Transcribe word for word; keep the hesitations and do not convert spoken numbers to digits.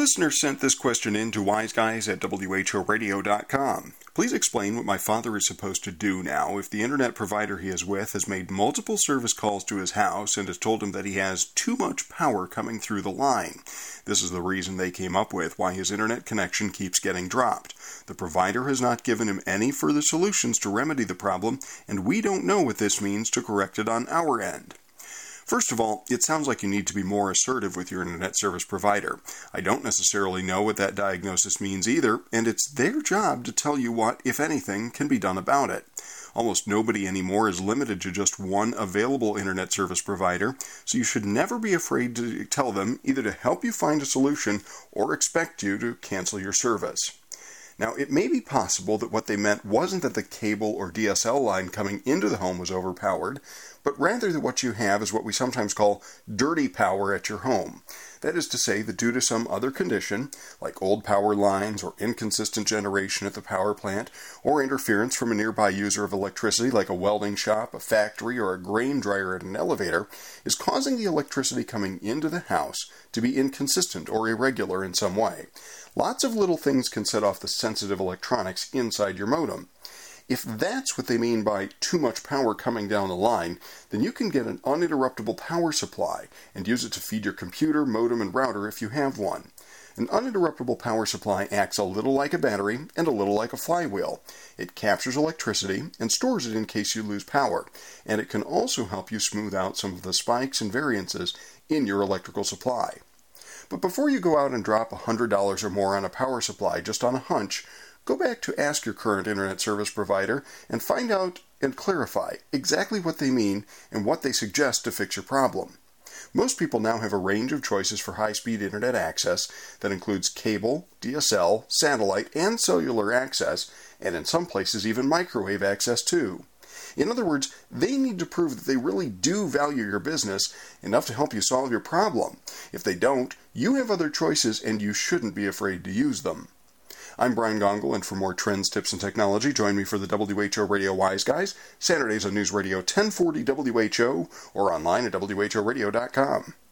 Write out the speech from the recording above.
listener sent this question in to wiseguys at w h o radio dot com. Please explain what my father is supposed to do now if the internet provider he is with has made multiple service calls to his house and has told him that he has too much power coming through the line. This is the reason they came up with why his internet connection keeps getting dropped. The provider has not given him any further solutions to remedy the problem, and we don't know what this means to correct it on our end. First of all, it sounds like you need to be more assertive with your internet service provider. I don't necessarily know what that diagnosis means either, and it's their job to tell you what, if anything, can be done about it. Almost nobody anymore is limited to just one available internet service provider, so you should never be afraid to tell them either to help you find a solution or expect you to cancel your service. Now, it may be possible that what they meant wasn't that the cable or D S L line coming into the home was overpowered, but rather that what you have is what we sometimes call dirty power at your home. That is to say that due to some other condition, like old power lines or inconsistent generation at the power plant, or interference from a nearby user of electricity like a welding shop, a factory, or a grain dryer at an elevator, is causing the electricity coming into the house to be inconsistent or irregular in some way. Lots of little things can set off the sensitive electronics inside your modem. If that's what they mean by too much power coming down the line, then you can get an uninterruptible power supply and use it to feed your computer, modem, and router if you have one. An uninterruptible power supply acts a little like a battery and a little like a flywheel. It captures electricity and stores it in case you lose power, and it can also help you smooth out some of the spikes and variances in your electrical supply. But before you go out and drop one hundred dollars or more on a power supply just on a hunch, go back to ask your current internet service provider and find out and clarify exactly what they mean and what they suggest to fix your problem. Most people now have a range of choices for high-speed internet access that includes cable, D S L, satellite, and cellular access, and in some places even microwave access too. In other words, they need to prove that they really do value your business enough to help you solve your problem. If they don't, you have other choices and you shouldn't be afraid to use them. I'm Brian Gongol, and for more trends, tips, and technology, join me for the W H O Radio Wise Guys, Saturdays on News Radio ten forty W H O, or online at w h o radio dot com.